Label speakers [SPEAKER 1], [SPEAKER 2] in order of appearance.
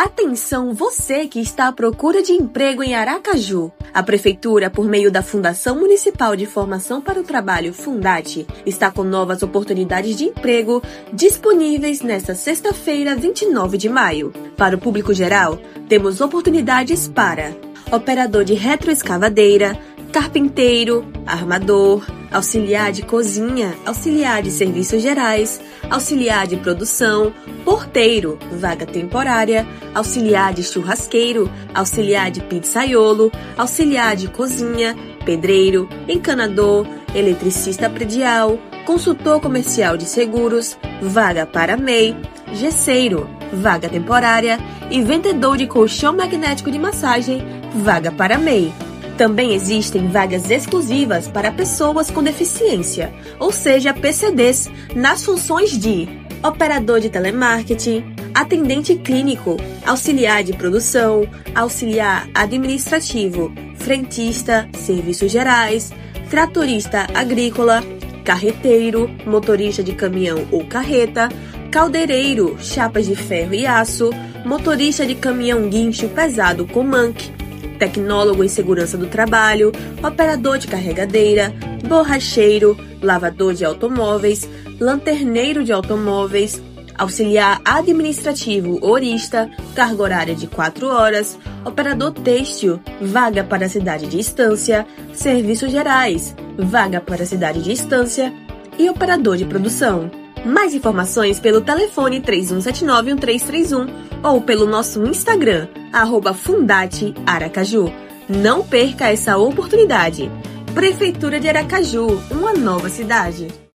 [SPEAKER 1] Atenção você que está à procura de emprego em Aracaju. A Prefeitura, por meio da Fundação Municipal de Formação para o Trabalho, Fundate, está com novas oportunidades de emprego disponíveis nesta sexta-feira, 29 de maio. Para o público geral, temos oportunidades para operador de retroescavadeira, carpinteiro, armador, auxiliar de cozinha, auxiliar de serviços gerais, auxiliar de produção, porteiro, vaga temporária, auxiliar de churrasqueiro, auxiliar de pizzaiolo, auxiliar de cozinha, pedreiro, encanador, eletricista predial, consultor comercial de seguros, vaga para MEI, gesseiro, vaga temporária e vendedor de colchão magnético de massagem, vaga para MEI. Também existem vagas exclusivas para pessoas com deficiência, ou seja, PCDs, nas funções de operador de telemarketing, atendente clínico, auxiliar de produção, auxiliar administrativo, frentista, serviços gerais, tratorista agrícola, carreteiro, motorista de caminhão ou carreta, caldeireiro, chapas de ferro e aço, motorista de caminhão guincho pesado com manque, tecnólogo em segurança do trabalho, operador de carregadeira, borracheiro, lavador de automóveis, lanterneiro de automóveis, auxiliar administrativo horista, carga horária de 4 horas, operador têxtil, vaga para a cidade de Estância, serviços gerais, vaga para a cidade de Estância e operador de produção. Mais informações pelo telefone 3179-1331 ou pelo nosso Instagram, @FundateAracaju. Não perca essa oportunidade. Prefeitura de Aracaju, uma nova cidade.